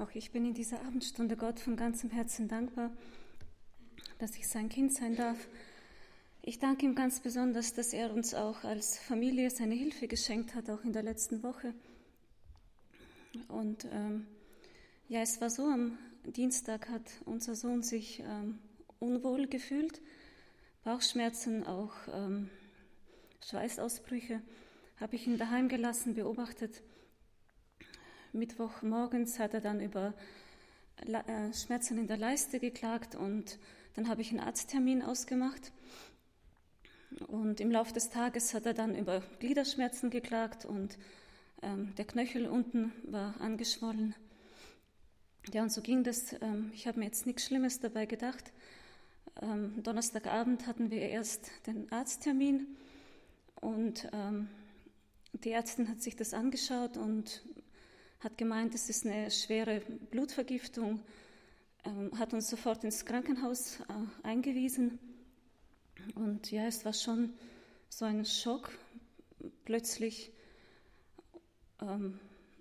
Auch ich bin in dieser Abendstunde Gott von ganzem Herzen dankbar, dass ich sein Kind sein darf. Ich danke ihm ganz besonders, dass er uns auch als Familie seine Hilfe geschenkt hat, auch in der letzten Woche. Und es war so, am Dienstag hat unser Sohn sich unwohl gefühlt, Bauchschmerzen, auch Schweißausbrüche, habe ich ihn daheim gelassen, beobachtet. Mittwochmorgens hat er dann über Schmerzen in der Leiste geklagt und dann habe ich einen Arzttermin ausgemacht. Und im Laufe des Tages hat er dann über Gliederschmerzen geklagt und der Knöchel unten war angeschwollen. Ja, und so ging das. Ich habe mir jetzt nichts Schlimmes dabei gedacht. Donnerstagabend hatten wir erst den Arzttermin und die Ärztin hat sich das angeschaut und hat gemeint, es ist eine schwere Blutvergiftung, hat uns sofort ins Krankenhaus eingewiesen. Und ja, es war schon so ein Schock, plötzlich. Und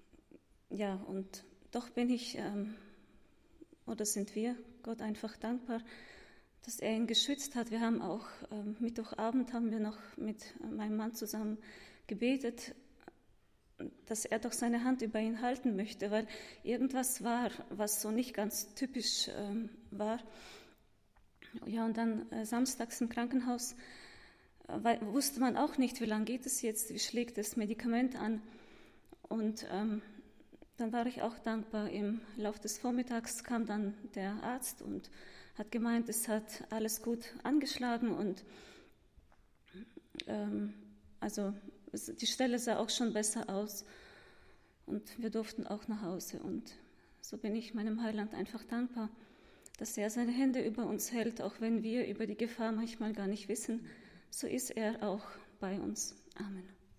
doch bin ich, oder sind wir Gott einfach dankbar, dass er ihn geschützt hat. Wir haben auch Mittwochabend haben wir noch mit meinem Mann zusammen gebetet, dass er doch seine Hand über ihn halten möchte, weil irgendwas war, was so nicht ganz typisch war. Ja, und dann samstags im Krankenhaus wusste man auch nicht, wie lange geht es jetzt, wie schlägt das Medikament an. Und dann war ich auch dankbar. Im Laufe des Vormittags kam dann der Arzt und hat gemeint, es hat alles gut angeschlagen und die Stelle sah auch schon besser aus und wir durften auch nach Hause. Und so bin ich meinem Heiland einfach dankbar, dass er seine Hände über uns hält, auch wenn wir über die Gefahr manchmal gar nicht wissen. So ist er auch bei uns. Amen.